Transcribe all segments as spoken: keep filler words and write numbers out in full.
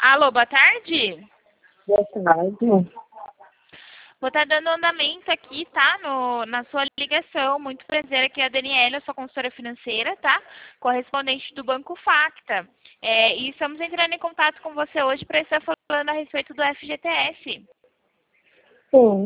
Alô, boa tarde. Boa tarde. Vou estar dando andamento aqui, tá? No, na sua ligação. Muito prazer, aqui é a Daniela, sua consultora financeira, tá? Correspondente do Banco Facta. É, e estamos entrando em contato com você hoje para estar falando a respeito do F G T S. Sim.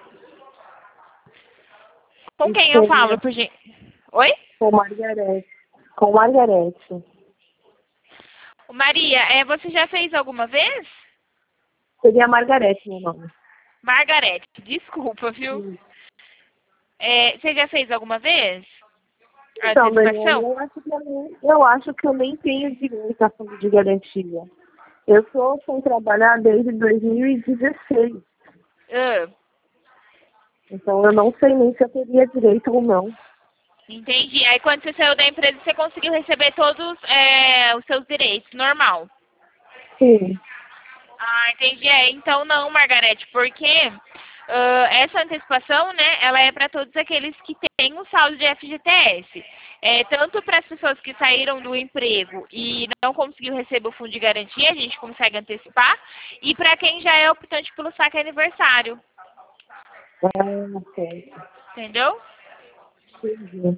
Com quem eu falo, por gente? Oi? Com Margarete. Com Margarete. Maria, é, você já fez alguma vez? Seria Margarete, meu nome. Margarete, desculpa, viu? Sim. É, você já fez alguma vez? A Então, Daniela, antecipação? eu acho, que eu, nem, eu acho que eu nem tenho direito a fundo de garantia. Eu estou sem trabalhar desde dois mil e dezesseis. Ah, Então, eu não sei nem se eu teria direito ou não. entendi. Aí quando você saiu da empresa, você conseguiu receber todos é, os seus direitos, normal. Sim. Ah, entendi. É, então não, Margarete, porque ah, essa antecipação, né, ela é para todos aqueles que têm o saldo de F G T S. É, tanto para as pessoas que saíram do emprego e não conseguiu receber o fundo de garantia, a gente consegue antecipar, e para quem já é optante pelo saque aniversário. Ah, certo. Entendeu? Entendi.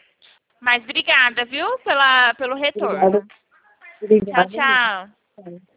Mas obrigada, viu, pela, pelo Obrigada. retorno. Tchau, Obrigada mesmo. tchau. Tá.